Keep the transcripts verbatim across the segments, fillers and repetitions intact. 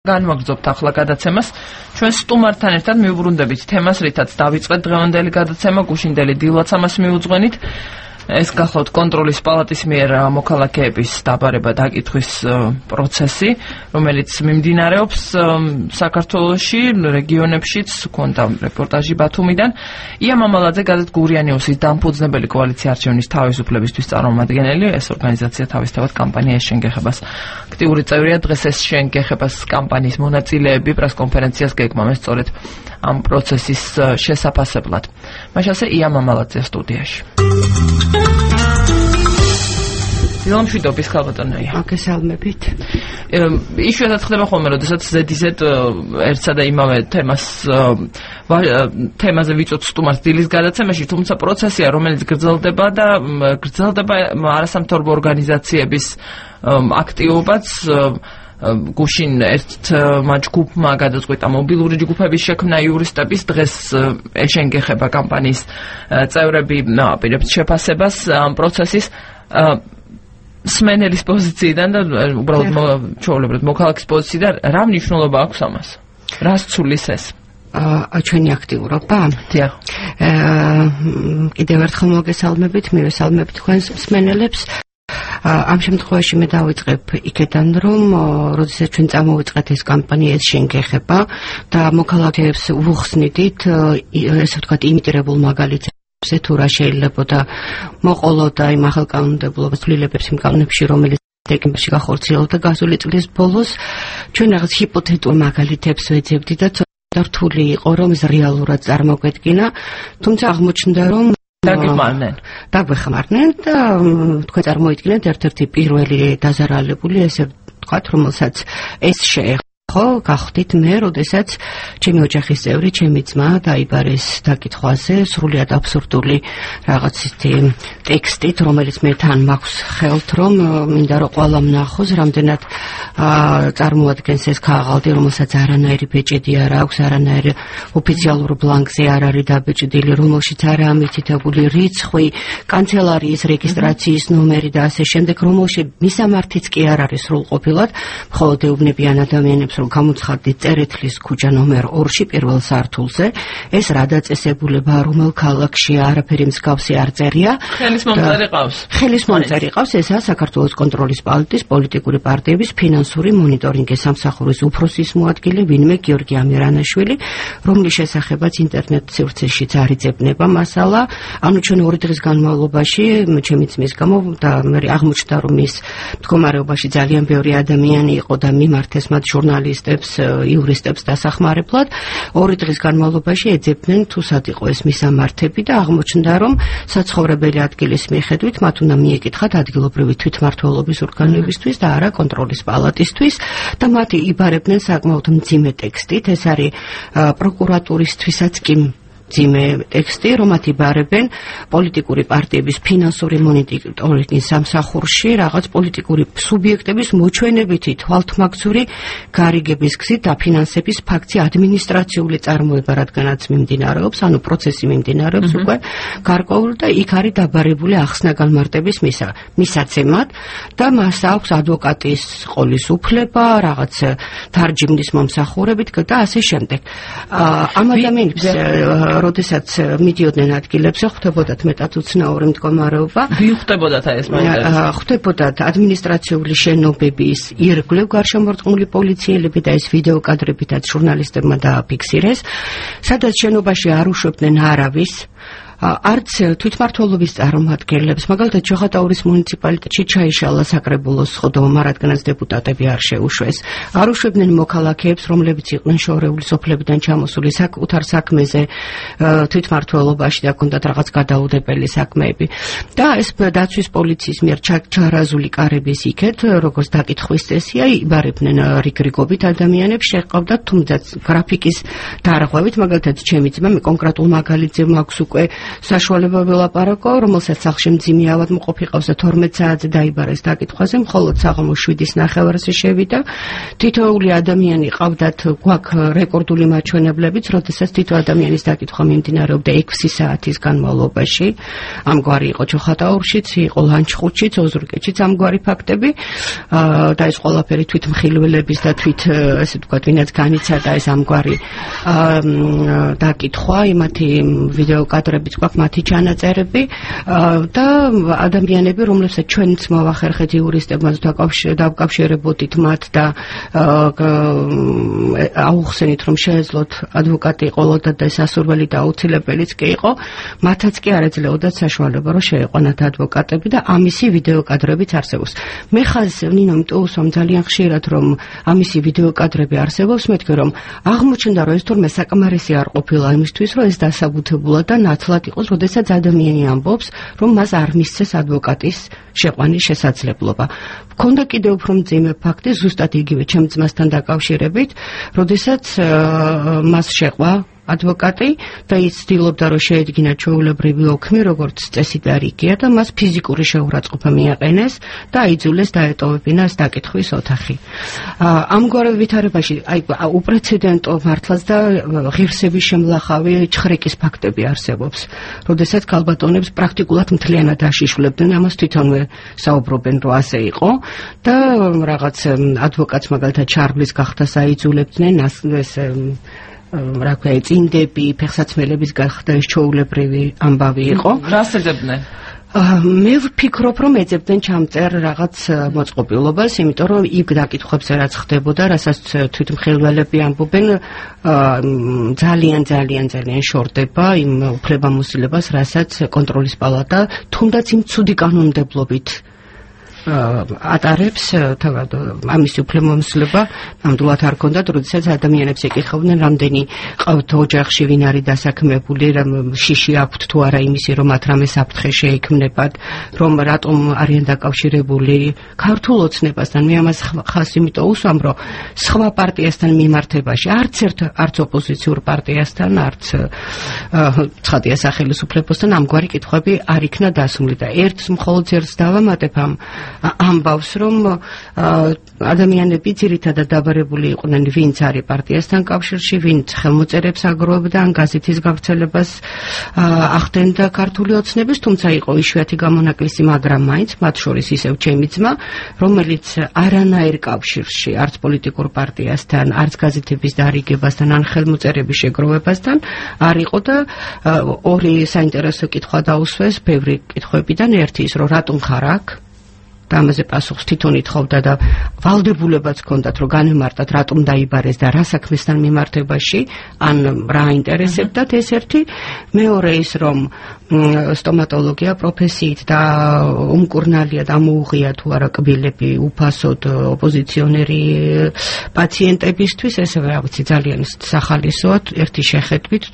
განვაგრძობთ ახლა გადაცემას. ჩვენ სტუმართან ერთად მივუბრუნდებით თემას, რითაც დავიწყეთ დღევანდელი გადაცემა, გუშინდელი დილაც ამას მიუძღვენით. ეს გახლავთ კონტროლის პალატის მიერ მოქალაქეების დაბარება დაკითხვის პროცესი, რომელიც მიმდინარეობს საქართველოში, რეგიონებშიც, ქონდა რეპორტაჟი ბათუმიდან. ია მამალაძე გაზეთ გურიანიუსის დამფუძნებელი კოალიცია არჩევნის თავისუფლებისთვის წარმომადგენელი, ეს ორგანიზაცია თავისთავად კამპანია ეს შენგეხებას აქტიური წევრია. დღეს ეს შენგეხებას კამპანიის მონაწილეები პრესკონფერენციას გეგმავენ სწორედ ამ პროცესის შესაფასებლად. მაშასე ია მამალაძე სტუდიაში. დილამშვიდობის ქალბატონია. მოგესალმებით. იშვიათად ხდება ხოლმე, როდესაც ზედიზედ ერთსა და იმავე თემას თემაზე ვიწოთ სტუმარს დილის გადაცემაში, თუმცა პროცესია, რომელიც გრძელდება და გრძელდება არასამთავრობო ორგანიზაციების აქტივობაც. გუშინ ერთმა ჯგუფმა გადაწყვიტა მობილური ჯგუფების შექმნა იურისტების, დღეს ეშენგეხება კამპანიის წევრები აპირებთ შეფასებას ამ პროცესის სმენელის პოზიციიდან და უბრალოდ ჩვეულებრივ მოქალაქის პოზიციიდან რა მნიშვნელობა აქვს ამას? რას ცulis ეს? აა ჩვენი აქტიურობა? დიახ. კიდევ ერთხელ მოგესალმებით, მივესალმებით თქვენს მსმენელებს. ამ შემთხვევაში მე დავიწყებ იქიდან, რომ როდესაც ჩვენ წამოვიწყეთ ეს კამპანია ეს შენგეხება და მოქალაქეებს ვუხსნიდით, ესე ვთქვათ, იმიტირებულ მაგალითებზე თუ რა შეიძლება და მოყოლოდა იმ ახალკანონმდებლობის ცვლილებებს იმ კანონებში, რომელიც დეკემბერში გახორციელდა გასული წლის ბოლოს, ჩვენ რაღაც ჰიპოთეტურ მაგალითებს ვეძებდით და ცოტა რთული იყო, რომ ეს რეალურად წარმოგვედგინა, თუმცა აღმოჩნდა, რომ დაგიხმარნენ. დაგვეხმარნენ და თქვენ წარმოიდგინეთ ერთ-ერთი პირველი დაზარალებული, ესე ვთქვათ, რომელსაც ეს შეეხო, გახდით მე, როდესაც ჩემი ოჯახის წევრი, ჩემი ძმა დაიბარეს დაკითხვაზე, სრულიად აბსურდული რაღაც ისეთი ტექსტით, რომელიც მე თან მაქვს ხელთ, რომ მინდა რომ ყველამ ნახოს, რამდენად წარმოადგენს ეს ქაღალდი, რომელსაც არანაირი ბეჭედი არ აქვს, არანაირი ოფიციალურ ბლანკზე არ არის დაბეჭდილი, რომელშიც არაა მითითებული რიცხვი, კანცელარიის რეგისტრაციის ნომერი და ასე შემდეგ, რომელშიც მისამართიც კი არ არის სრულყოფილად, მხოლოდ ეუბნებიან ადამიანებს, რომ გამოცხადდით წერეთლის ქუჩა ნომერ ორში პირველ სართულზე, ეს რა დაწესებულება, რომელ ქალაქში არაფერი მსგავსი არ წერია. ხელის მომწერი ყავს. ხელის მომწერი ყავს, ესაა საქართველოს კონტროლის პალატის პოლიტიკური პარტიების ფინანსური მონიტორინგის სამსახურის უფროსის მოადგილე ვინმე გიორგი ამირანაშვილი, რომლის შესახებაც ინტერნეტ სივრცეშიც არიძებნება მასალა. ანუ ჩვენ ორი დღის განმავლობაში ჩემი ძმის გამო და მე აღმოჩნდა, რომ ის მდგომარეობაში ძალიან ბევრი ადამიანი იყო და მიმართეს მათ ჟურნალისტებს, იურისტებს დასახმარებლად. ორი დღის განმავლობაში ეძებდნენ თუ სად იყო ეს მისამართები და აღმოჩნდა, რომ საცხოვრებელი ადგილის მიხედვით მათ უნდა მიეკითხათ ადგილობრივი თვითმმართველობის ორგანოებისთვის და არა კონტროლის პალატისთვის და მათ იბარებდნენ საკმაოდ მძიმე ტექსტით. ეს არის პროკურატურისთვისაც კი ძიმე ტექსტი, რომ მათ იბარებენ პოლიტიკური პარტიების ფინანსური მონიტორინგის სამსახურში რაღაც პოლიტიკური სუბიექტების მოჩვენებითი თვალთმაგზური გარიგების გზით დაფინანსების ფაქტი ადმინისტრაციული წარმოება, რადგანაც მიმდინარეობს, ანუ პროცესი მიმდინარეობს უკვე გარკვეულ და იქ არის დაბარებული ახსნა განმარტების მისაცემად და მას აქვს ადვოკატის ყოლის უფლება, რაღაც თარჯიმნის მომსახურებით და ასე შემდეგ. ამ ადამიანებს როდესაც მიდიოდნენ ადგილებზე, ხვდებოდათ მეტად უცნაური მდგომარეობა. ვინ ხვდებოდათ ეს მაინტერესებს? ხვდებოდათ ადმინისტრაციული შენობების ირგვლივ გარშემორტყმული პოლიციელები და ეს ვიდეო კადრებითაც ჟურნალისტებმა დააფიქსირეს, სადაც შენობაში არ უშვებდნენ არავის, არც თვითმმართველობის წარმომადგენლებს, მაგალითად ჩოხატაურის მუნიციპალიტეტში ჩაიშალა საკრებულოს სხდომა, რადგანაც დეპუტატები არ შეუშვეს. არ უშვებდნენ მოქალაქეებს, რომლებიც იყვნენ შორეული სოფლებიდან ჩამოსული საკუთარ საქმეზე თვითმმართველობაში და ჰქონდათ რაღაც გადაუდებელი საქმეები. და ეს დაცვის პოლიციის მიერ ჩარაზული კარების იქეთ, როგორც დაკითხვის წესია, იბარებდნენ რიგრიგობით ადამიანებს, შეჰყავდათ თუმცა გრაფიკის დარღვევით, მაგალითად ჩემი ძმა, მე კონკრეტულ მაგალითზე მაქვს უკვე საშუალება ვილაპარაკო, რომელსაც სახლში მძიმე ავადმყოფი ყავს და თორმეტ საათზე დაიბარეს დაკითხვაზე, მხოლოდ საღამოს შვიდის ნახევარზე შევიდა. თითოეული ადამიანი ყავდათ გვაქვს რეკორდული მაჩვენებლებიც, როდესაც თითო ადამიანის დაკითხვა მიმდინარეობდა ექვსი საათის განმავლობაში. ამგვარი იყო ჩოხატაურშიც, იყო ლანჩხუთშიც, ოზურგეთშიც ამგვარი ფაქტები და ეს ყველაფერი თვითმხილველების და თვით ესე ვთქვათ, ვინაც განიცადა ეს ამგვარი დაკითხვა, იმათი ვიდეო კადრებიც გვაქვს, მათი ჩანაწერები და ადამიანები, რომლებსაც ჩვენც მოვახერხეთ იურისტებმა დავკავშირებოდით მათ და აუხსენით, რომ შეეძლოთ ადვოკატი ყოლოდათ და სასურველი და აუცილებელიც კი იყო, მათაც კი არ ეძლეოდათ საშუალება, რომ შეეყვანათ ადვოკატები და ამისი ვიდეო კადრებიც არსებობს. მე ხაზ ნინო მტოუსვამ ძალიან ხშირად, რომ ამისი ვიდეო კადრები არსებობს, მეთქე რომ აღმოჩნდა, რომ ეს თურმე საკმარისი არ ყოფილა იმისთვის, რომ ეს დასაბუთებულად და ნათლად იყოს, როდესაც ადამიანი ამბობს, რომ მას არ მისცეს ადვოკატის შეყვანის შესაძლებლობა. მქონდა კიდევ უფრო მძიმე ფაქტი, ზუსტად იგივე ჩემ ძმასთან დაკავშირებით, როდესაც მას შეყვა ადვოკატი და ის ცდილობდა, რომ შეედგინა ჩვეულებრივი ოქმი, როგორც წესი და რიგია და მას ფიზიკური შეურაცხყოფა მიაყენეს და აიძულეს დაეტოვებინა დაკითხვის ოთახი. ამგვარ ვითარებაში აი უპრეცედენტო მართლაც და ღირსების შემლახავი ჩხრეკის ფაქტები არსებობს, როდესაც ქალბატონებს პრაქტიკულად მთლიანად აშიშვლებდნენ, ამას თვითონვე საუბრობენ, რომ ასე იყო და რაღაც ადვოკატს მაგალითად ჩარგლის გახდას აიძულებდნენ, ეს რა ქვია, წინდები, ფეხსაცმელების გახდა ეს ჩვეულებრივი ამბავი იყო. რას ეძებდნენ? მე ვფიქრობ, რომ ეძებდნენ ჩამწერ რაღაც მოწყობილობას, იმიტომ რომ იქ დაკითხვებზე რაც ხდებოდა, რასაც თვითმხილველები ამბობენ, ძალიან ძალიან ძალიან შორდება იმ უფლებამოსილებას, რასაც კონტროლის პალატა თუნდაც იმ ცუდი კანონმდებლობით ატარებს, თავად ამის უფლებამოსილება ნამდვილად არ ქონდათ, როდესაც ადამიანებს ეკითხავდნენ, რამდენი ყავთ ოჯახში, ვინ არის დასაქმებული, შიში აქვთ თუ არა იმისი, რომ მათ რამე საფრთხე შეექმნებათ, რომ რატომ არიან დაკავშირებული ქართულ ოცნებასთან. მე ამას ხას იმიტომ უსვამ, რომ სხვა პარტიასთან მიმართებაში, არც ერთ არც ოპოზიციურ პარტიასთან, არც ცხადია სახელმწიფოსთან ამგვარი კითხვები არ იქნა დასმული და ერთს მხოლოდ ერთს დავამატებ ამ ამბავს, რომ ადამიანები ძირითადად დაბარებული იყვნენ, ვინც არის პარტიასთან კავშირში, ვინც ხელმოწერებს აგროვებდა ან გაზეთის გავრცელებას ახდენდა ქართული ოცნების, თუმცა იყო იშვიათი გამონაკლისი, მაგრამ მაინც მათ შორის ისევ ჩემი ძმა, რომელიც არანაირ კავშირში, არც პოლიტიკურ პარტიასთან, არც გაზეთების დარიგებასთან, ან ხელმოწერების შეგროვებასთან არ იყო და ორი საინტერესო კითხვა დაუსვეს ბევრი კითხვებიდან, ერთი ის, რომ რატომ ხარ აქ? და ამაზე პასუხს თვითონ ითხოვდა და ვალდებულებაც ჰქონდათ, რომ განემარტათ, რატომ დაიბარეს და რა საქმესთან მიმართებაში, ან რა აინტერესებდათ ეს ერთი. მეორე ის, რომ სტომატოლოგია პროფესიით და უმკურნალია და მოუღია თუ არა კბილები უფასოდ ოპოზიციონერი პაციენტებისთვის, ესე რა ვიცი, ძალიან სახალისოა ერთი შეხედვით.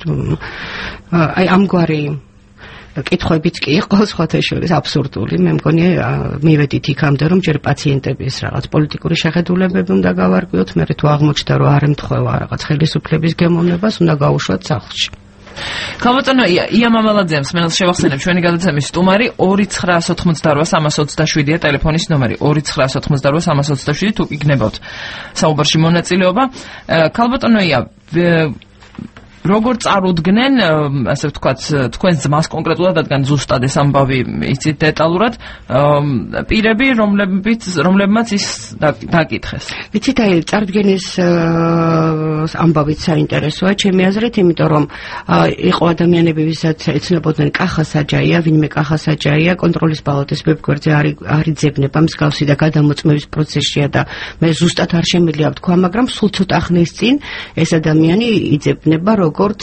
აი ამგვარი კითხვებიც კი იყო სხვათა შორის აბსურდული. მე მგონი მივედით იქამდე, რომ ჯერ პაციენტების რაღაც პოლიტიკური შეხედულებები უნდა გავარკვიოთ, მერე თუ აღმოჩნდა, რომ არ ემთხვევა რაღაც ხელისუფლების გემოვნებას, უნდა გაუშვათ სახლში. ქალბატონო ია მამალაძემ სმენელს შევახსენებ, ჩვენი გადაცემის სტუმარი ორი ცხრა ოცდაოთხმოცდარვა სამას ოცდაშვიდია ტელეფონის ნომერი ორი ცხრა ოცდაოთხმოცდარვა სამას ოცდაშვიდი, თუ გიგნებავთ საუბარში მონაწილეობა. ქალბატონო ია, როგორ წარუდგნენ, ასე ვთქვათ, თქვენ ძმას კონკრეტულად, რადგან ზუსტად ეს ამბავი იცით დეტალურად, პირები, რომლებიც რომლებმაც ის დაკითხეს? ვიცით, აი წარდგენის ამბავიც საინტერესოა ჩემი აზრით, იმიტომ რომ იყო ადამიანები, ვისაც ეცნობოდნენ კახა საჯაია, ვინმე კახა საჯაია, კონტროლის პალატის ვებგვერდზე არ იძებნება მსგავსი და გადამოწმების პროცესშია და მე ზუსტად არ შემიძლია ვთქვა, მაგრამ სულ ცოტა ხნის წინ ეს ადამიანი იძებნება როგორც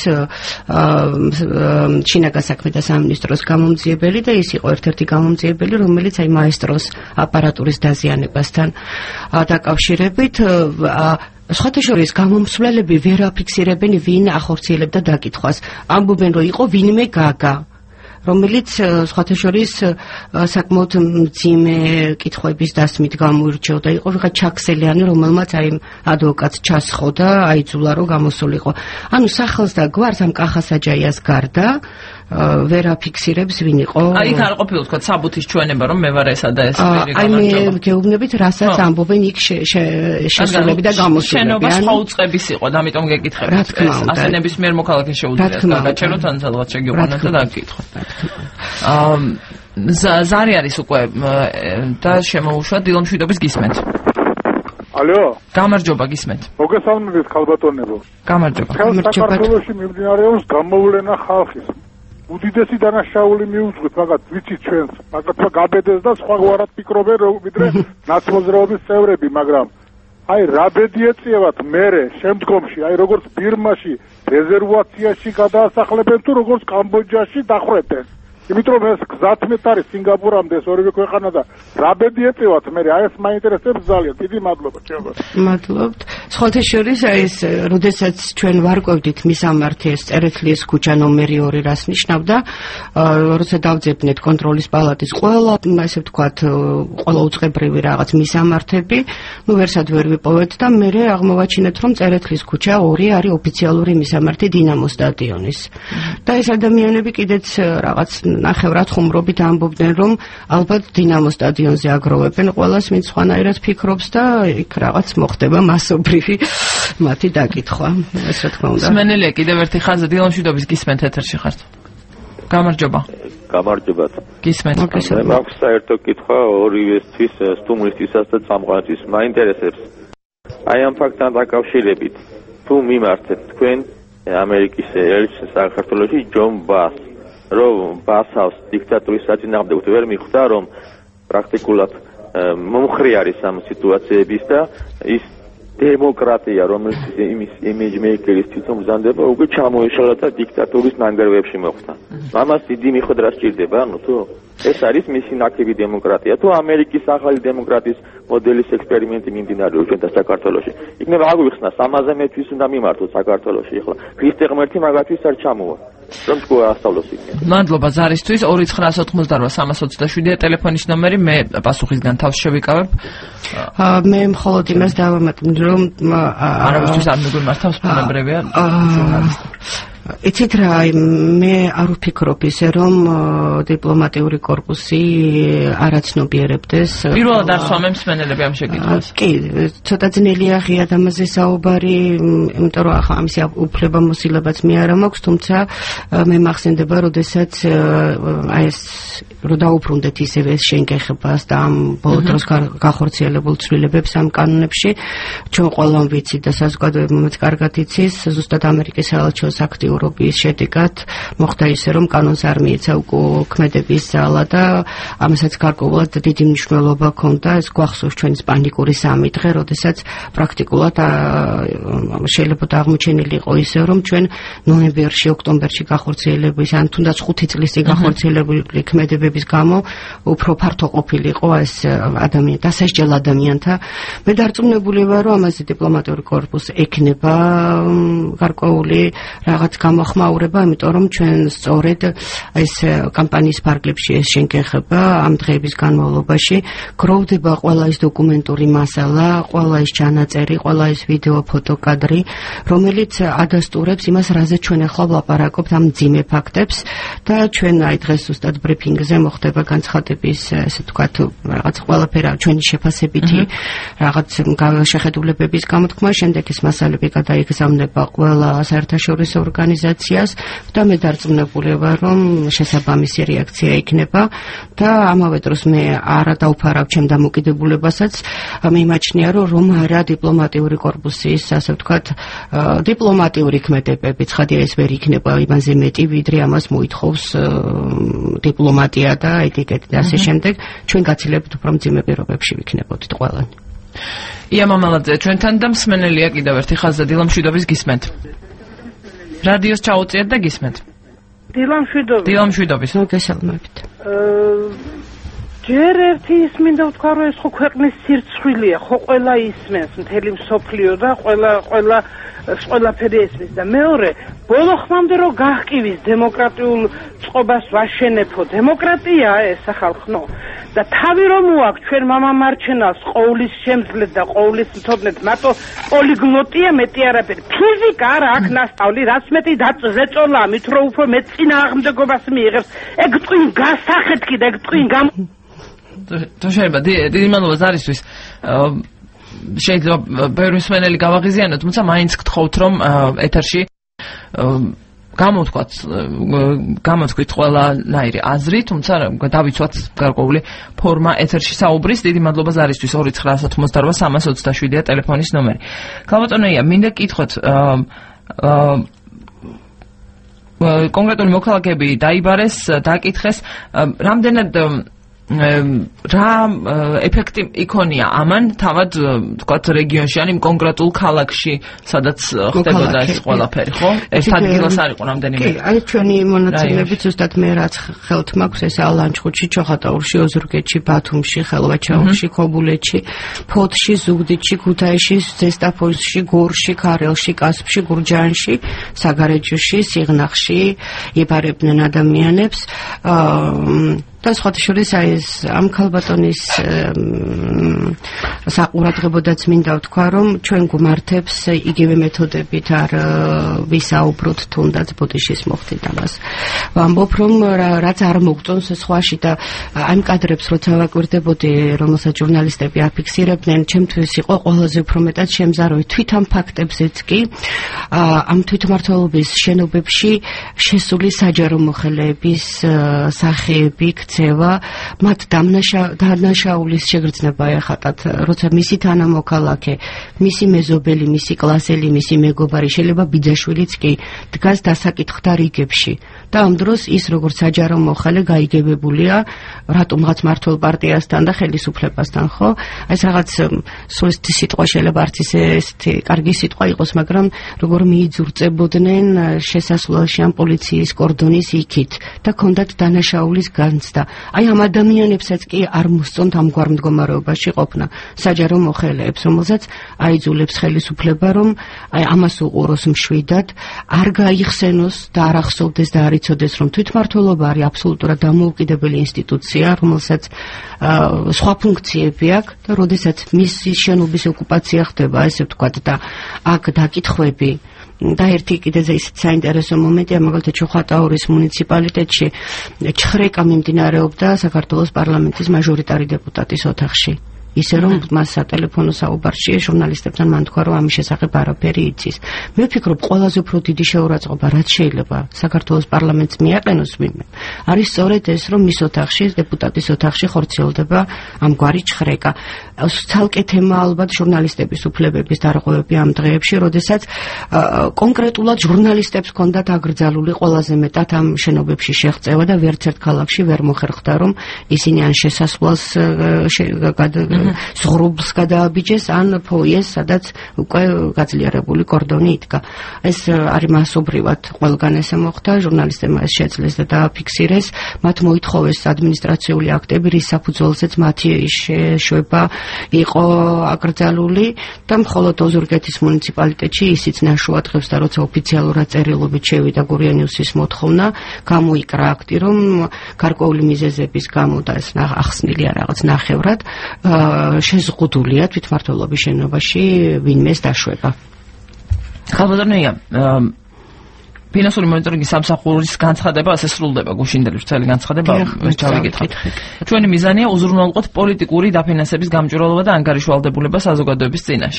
შინაგან საქმეთა სამინისტროს გამომძიებელი და ის იყო ერთ-ერთი გამომძიებელი, რომელიც აი მაესტროს აპარატურის დაზიანებასთან დაკავშირებით სხვათა შორის გამომცვლელები ვერ აფიქსირებენ, ვინ ახორციელებდა დაკითხვას. ამბობენ, რომ იყო ვინმე გაგა, რომელიც სხვათა შორის საკმაოდ მძიმე კითხვების დასმით გამოირჩეოდა, იყო ვიღაც ჩაქსელიანი, რომელმაც აი ადვოკატს ჩასხო და აიძულა, რომ გამოსულიყო. ანუ სახელს და გვარს ამ კახა საჯაიას გარდა ვერ აფიქსირებს ვინ იყო. აი იქ არ ყოფილა თქვა საბუთის ჩვენება რომ მე ვარ ესა და ეს პირი აი მე გეუბნებით რასაც ამბობენ იქ შესულები და გამოსულები. შენობა სხვა უწყების იყო და ამიტომ გეკითხებით ეს ასენების მიერ მოქალაქე შეუძლია გაჩეროთ ან სადღაც შეგიყვანოთ და დაგკითხოთ. აა ზარი არის უკვე და შემოუშვა დილომშვიდობის გისმენთ. ალო გამარჯობა გისმენთ. მოგესალმებით ხალბატონებო. გამარჯობა. საქართველოში მიმდინარეობს გამოვლენა ხალხის. უდიდესი დანაშაული მიუძღვით, მაგათ ვიცით ჩვენს, მაგათმა გაბედეს და სხვაგვარად ფიქრობენ ვიდრე ნაცმოძრაობის წევრები, მაგრამ აი რა ბედი ეწიებათ მერე შემდგომში, აი როგორც ბირმაში რეზერვაციაში გადაასახლებენ თუ როგორც კამბოჯაში დახრებენ. იმიტომ ეს გზათმეთ არის სინგაპურამდე ეს ორივე ქვეყანა და რა ბედი ეწევათ მე აი ეს მაინტერესებს ძალიან დიდი მადლობა ჩემო. მადლობთ. სხვათა შორის აი ეს როდესაც ჩვენ ვარკვევდით მისამართი ეს წერეთლის ქუჩა ნომერი ორი რას ნიშნავდა, როცა დავძებნეთ კონტროლის პალატის ყველა ასე ვთქვათ ყველა უწყებრივი რაღაც მისამართები, ნუ ვერსად ვერ ვიპოვეთ და მე აღმოვაჩინეთ რომ წერეთლის ქუჩა ორი არის ოფიციალური მისამართი დინამო სტადიონის. და ეს ადამიანები კიდეც რაღაც ნახევრად ხუმრობით ამბობდნენ რომ ალბათ დინამო სტადიონზე აგროვებენ ყველას ვინც სხვანაირად ფიქრობს და იქ რაღაც მოხდება მასობრივი მათი დაკითხვა ეს რა თქმა უნდა. სმენელია კიდევ ერთი ხაზი დილომშვიდობის გისმენთ ეთერში ხართ. გამარჯობა. გამარჯობათ. გისმენთ. მე მაქვს საერთო კითხვა ორივესთვის სტუმრისთვისაც და წამყვანისთვის. მაინტერესებს აი ამ ფაქტთან დაკავშირებით თუ მიმართეთ თქვენ ამერიკის ელჩს საქართველოში ჯონ ბას რომ ბასავს დიქტატურის საწინააღმდეგოდ ვერ მიხვდა რომ პრაქტიკულად მომხრე არის ამ სიტუაციების და ის დემოკრატია რომელიც იმის იმიჯმეიკერის თვითონ ბრძანდება უკვე ჩამოეშალა და დიქტატურის ნანგრევებში მოხვდა. ამას დიდი მიხვდრა სჭირდება ანუ თუ ეს არის მისი ნაკები დემოკრატია თუ ამერიკის ახალი დემოკრატიის მოდელის ექსპერიმენტი მიმდინარეობს ჩვენ და საქართველოში. იქნება აგვიხსნას ამაზე მეთვის უნდა მიმართოთ საქართველოში ახლა. ქრისტე ღმერთი მაგათვის არ ჩამოვა. რომ თქვა ასწავლოს იქ. მადლობა ზარისთვის ორი ცხრა ოცდაოთხმოცდაოთხ სამას ოცდაშვიდი ტელეფონის ნომერი მე პასუხისგან თავს შევიკავებ. მე მხოლოდ იმას დავამატებ რომ არავისთვის არ მეგვიმართავს ბუნებრივია ჟურნალისტი. იცით რა მე არ ვფიქრობ ისე რომ დიპლომატიური კორპუსი არაცნობიერებდეს პირველად არ სვამენ მსმენელები ამ შეკითხვას. კი ცოტა ძნელია ღიად ამაზე საუბარი იმიტომ რომ ახლა ამის უფლებამოსილებაც მე არ მაქვს თუმცა მე მახსენდება როდესაც აი ეს რომ დაუბრუნდეთ ისევე შენგეხებას და ამ ბოლო დროს გახორციელებულ ცვლილებებს ამ კანონებში ჩვენ ყველამ ვიცით და საზოგადოებამ კარგად იცის ზუსტად ამერიკის საელჩოს აქტიურობის შედეგად მოხდა ისე რომ კანონს არ მიეცა ქმედების ძალა და ამასაც გარკვეულად დიდი მნიშვნელობა ჰქონდა ეს გვახსოვს ჩვენს პანიკური სამი დღე როდესაც პრაქტიკულად შეიძლება აღმოჩენილი იყო ისე რომ ჩვენ ნოემბერში ოქტომბერში გახორციელების ან თუნდაც ხუთი წლის წინ გახორციელებული ქმედებების გამო უფრო ფართო ყოფილიყო ეს ადამიანი დასაჯელ ადამიანთა მე დარწმუნებული ვარ რომ ამაზე დიპლომატიური კორპუსი ექნება გარკვეული რაღაც გამოხმაურება იმიტომ რომ ჩვენ სწორედ ეს კამპანიის ფარგლებში ეს შენგეხება ამ დღეების განმავლობაში გროვდება ყველა ეს დოკუმენტური მასალა ყველა ეს ჩანაწერი ყველა ეს ვიდეო ფოტოკადრი რომელიც ადასტურებს იმას რაზე ჩვენ ახლა ვლაპარაკობთ ამ მძიმე ფაქტებს და ჩვენ აი დღეს ზუსტად ბრიფინგზე მოხდება განცხადების ესე ვთქვათ რაღაც ყველაფერი ჩვენი შეფასებითი რაღაც შეხედულებების გამოთქმა შემდეგ ეს მასალები გადაიგზავნება ყველა საერთაშორისო ორგანიზაციას და მე დარწმუნებული ვარ რომ შესაბამისი რეაქცია იქნება და ამავე დროს მე არა დავფარავ ჩემ დამოკიდებულებასაც მიმაჩნია რომ რომ არა დიპლომატიური კორპუსის ასე ვთქვათ დიპლომატიური ქმედებები ცხადია ეს ვერ იქნება იმაზე მეტი ვიდრე ამას მოითხოვს დიპლომატია და ეტიკეტი და ასე შემდეგ ჩვენ გაცილებით უფრო მძიმე პირობებში ვიქნებოდით ყველანი. ია მამალაძე ჩვენთან და მსმენელია კიდევ ერთი ხაზი დილომშვიდობის გისმენთ. რადიოს ჩაუწიეთ და გისმენთ. დილომშვიდობის. დილომშვიდობის. მოგესალმებით. ჯერ ერთი ისმინდა ვთქვა რომ ეს ხო ქვეყნის სირცხვილია, ხო ყველა ისმენს მთელი მსოფლიო და ყველა ყველა ყველაფერი ესმის და მეორე ბოლო ხმამდე რომ გახკივის დემოკრატიულ წყობას ვაშენებო დემოკრატია ეს ახალხნო და თავი რომ მოაქვს ჩვენ მამა მარჩენას ყოვლის შემძლედ და ყოვლის მცოდნეთ მათო პოლიგლოტია მეტი არაფერი ფიზიკა არ აქვს ნასწავლი რაც მეტი დაწეწოლა მით რო უფრო მეტ წინააღმდეგობას მიიღებს ეგ წინ გასახეთ კიდე ეგ წინ გამ თუ შეიძლება დიდი მადლობა ზარისთვის შეიძლება ბევრი მსმენელი გავაღიზიანოთ თუმცა მაინც გთხოვთ რომ ეთერში გამოთქვათ გამოთქვით ყველანაირი აზრი თუმცა დავიცვათ გარკვეული ფორმა ეთერში საუბრის დიდი მადლობა ზარისთვის ორი ცხრა ათმოცდაოთხ სამას ოცდაშვიდია ტელეფონის ნომერი ქალბატონია მინდა გითხოთ კონკრეტული მოქალაქეები დაიბარეს დაკითხეს რამდენად რა ეფექტი იქონია ამან თავად თქვათ რეგიონში ან იმ კონკრეტულ ქალაქში სადაც ხდებოდა ეს ყველაფერი ხო ერთ ადგილას არ იყო რამდენიმე კი აი ჩვენი მონაცემებით ზუსტად მე რაც ხელთ მაქვს ეს ალანჩხუთში ჩოხატაურში ოზურგეთში ბათუმში ხელვაჩაურში ქობულეთში ფოთში ზუგდიდში ქუთაისში ზესტაფონში გორში ქარელში კასპში გურჯაანში საგარეჯოში სიღნაღში იბარებდნენ ადამიანებს და სხვათა შორის აი ეს ამ ქალბატონის საყურადღებოდაც მინდა ვთქვა რომ ჩვენ გვმართებს იგივე მეთოდებით არ ვისაუბროთ თუნდაც ბოდიშის მოხდით ამას ვამბობ რომ რაც არ მოგწონს სხვაში და ამ კადრებს როცა ვაკვირდებოდი რომელსაც ჟურნალისტები აფიქსირებდნენ ჩემთვის იყო ყველაზე უფრო მეტად შემზარავი თვით ამ ფაქტებზეც კი ამ თვითმმართველობის შენობებში შესული საჯარო მოხელეების სახეები ქცევა მათ დანაშაულის შეგრძნება ეხატათ როცა მისი თანამოქალაქე მისი მეზობელი მისი კლასელი მისი მეგობარი შეიძლება ბიძაშვილიც კი დგას დასაკითხთა რიგებში და ამ დროს ის როგორც საჯარო მოხელე გაიგებებულია რატომღაც მართლ პარტიასთან და ხელისუფლებასთან ხო ეს რაღაც სულისტი სიტყვა შეიძლება არც ისე ესეთი კარგი სიტყვა იყოს მაგრამ როგორ მიიძურწებოდნენ შესასვლელში ამ პოლიციის კორდონის იქით და ქონდათ დანაშაულის განცდა აი ამ ადამიანებსაც კი არ მოსწონთ ამგვარ მდგომარეობაში ყოფნა საჯარო მოხელეებს რომელსაც აიძულებს ხელისუფლება რომ აი ამას უყუროს მშვიდად არ გაიხსენოს და არ ახსოვდეს და არ იცოდეს რომ თვითმმართველობა არის აბსოლუტურად დამოუკიდებელი ინსტიტუცია რომელსაც სხვა ფუნქციები აქვს და როდესაც მისი შენობის ოკუპაცია ხდება ესე ვთქვათ და აქ დაკითხვები და ერთი კიდე ისეთ საინტერესო მომენტია მაგალითად ჩოხატაურის მუნიციპალიტეტში ჩხრეკა მიმდინარეობდა საქართველოს პარლამენტის მაჟორიტარი დეპუტატის ოთახში ისე რომ მას სატელეფონო საუბარში ჟურნალისტებთან მან თქვა რომ ამის შესახებ არაფერი იცის მე ვფიქრობ ყველაზე უფრო დიდი შეურაცხყოფა რაც შეიძლება საქართველოს პარლამენტს მიაყენოს ვინმე არის სწორედ ეს რომ მის ოთახში დეპუტატის ოთახში ხორციელდება ამგვარი ჩხრეკა ცალკე თემა ალბათ ჟურნალისტების უფლებების დარღვევები ამ დღეებში როდესაც კონკრეტულად ჟურნალისტებს ჰქონდათ აკრძალული ყველაზე მეტად ამ შენობებში შეღწევა და ვერც ერთ ქალაქში ვერ მოხერხდა რომ ისინი ან შესასვლელს ზღრუბლს გადააბიჯეს ან ფოიეს სადაც უკვე გაძლიერებული კორდონი იდგა ეს არის მასობრივად ყველგან ესე მოხდა ჟურნალისტებმა ეს შეძლეს და დააფიქსირეს მათ მოითხოვეს ადმინისტრაციული აქტები რის საფუძველზეც მათი შეშვება იყო აკრძალული და მხოლოდ ოზურგეთის მუნიციპალიტეტში ისიც ნაშუადღებს და როცა ოფიციალურად წერილობით შევიდა გურიანიუსის მოთხოვნა გამოიკრა აქტი რომ გარკვეული მიზეზების გამო და ეს ახსნილია რაღაც ნახევრად შეზღუდულია თვითმმართველობის შენობაში ვინმეს დაშვება. ქალბატონია, ფინანსური მონიტორინგის სამსახურის განცხადება ასე სრულდება გუშინდელი ვრცელი განცხადება ეს ჩავიკითხავთ. ჩვენი მიზანია უზრუნველყოთ პოლიტიკური დაფინანსების გამჭვირვალობა და ანგარიშვალდებულება საზოგადოების წინაშე.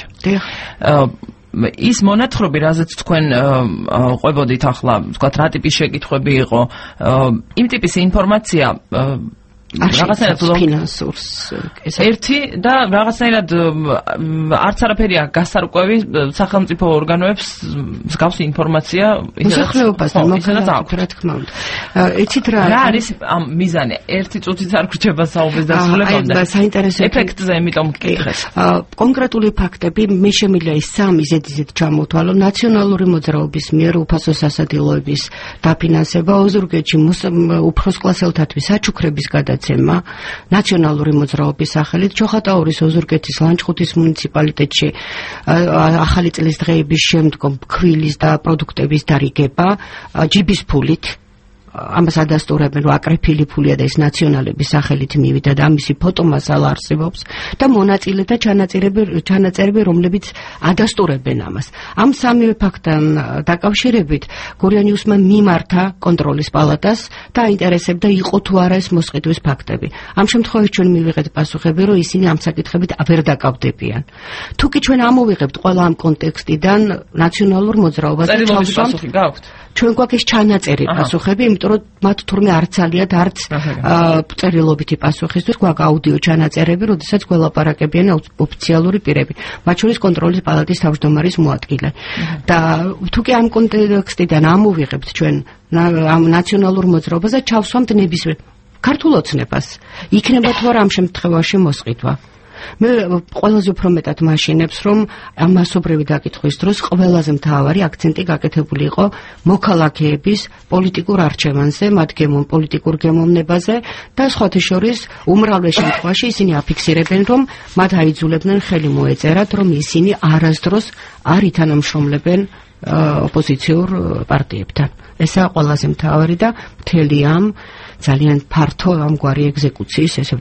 ის მონათხრობი, რაზეც თქვენ ყვებოდით ახლა, თქვათ რა ტიპის შეკითხვები იყო, იმ ტიპის ინფორმაცია რაღაცნაირად ფინანსურს ერთი და რაღაცნაირად არც არაფერია გასარკვევი სახელმწიფო ორგანოებს მსგავსი ინფორმაცია მოსახლეობასთან მოხდა რა თქმა უნდა იცით რა რა არის ამ მიზანი ერთი წუთით არ გრჩება საუბრის დასრულებამდე აი საინტერესო ეფექტზე იმიტომ გკითხეს კონკრეტული ფაქტები მე შემიძლია ის სამი ზედიზედ ჩამოთვალო ნაციონალური მოძრაობის მიერ უფასო სასადილოების დაფინანსება ოზურგეთში უფროს კლასელთათვის საჩუქრების გადა ნაციონალური მოძრაობის სახელით ჩოხატაურის ოზურგეთის ლანჩხუთის მუნიციპალიტეტში ახალი წლის დღეების შემდგომ ქვილის და პროდუქტების დარიგება ჯიბის ფულით ამას ადასტურებენ, რომ აკრეფილი ფულია და ეს ნაციონალების სახელით მივიდა და ამისი ფოტომასალა არსებობს და მონაწილე და ჩანაწერები ჩანაწერები რომლებიც ადასტურებენ ამას. ამ სამივე ფაქტთან დაკავშირებით გურიანიუსმა მიმართა კონტროლის პალატას და აინტერესებდა იყო თუ არა ეს მოსყიდვის ფაქტები. ამ შემთხვევაში ჩვენ მივიღეთ პასუხები, რომ ისინი ამ საკითხებით ვერ დაკავდებიან. თუ კი ჩვენ ამოვიღებთ ყველა ამ კონტექსტიდან ნაციონალურ მოძრაობას და ჩავსვამთ, ჩვენ გვაქვს ჩანაწერი პასუხები, იმიტომ რომ მათ თურმე არ ძალიათ არც წერილობითი პასუხისთვის, გვაქვს აუდიო ჩანაწერები, როდესაც გველაპარაკებიან ოფიციალური პირები, მათ შორის კონტროლის პალატის თავმჯდომარის მოადგილე. და თუ კი ამ კონტექსტიდან ამოვიღებთ ჩვენ ამ ნაციონალურ მოძრაობას და ჩავსვამთ ნებისმიერ ქართულ ოცნებას, იქნება თუ არა ამ შემთხვევაში მოსყიდვა. მე ყველაზე უფრო მეტად მაშინებს, რომ ამ მასობრივი დაკითხვის დროს ყველაზე მთავარი აქცენტი გაკეთებული იყო მოქალაქეების პოლიტიკურ არჩევანზე, მათ გემონ პოლიტიკურ გემოვნებაზე და სხვათა შორის უმრავლეს შემთხვევაში ისინი აფიქსირებენ, რომ მათ აიძულებდნენ ხელი მოეწერათ, რომ ისინი არასდროს არ ითანამშრომლებენ ოპოზიციურ პარტიებთან. ესაა ყველაზე მთავარი და მთელი ამ ძალიან ფართო ამგვარი ეგზეკუციის, ესე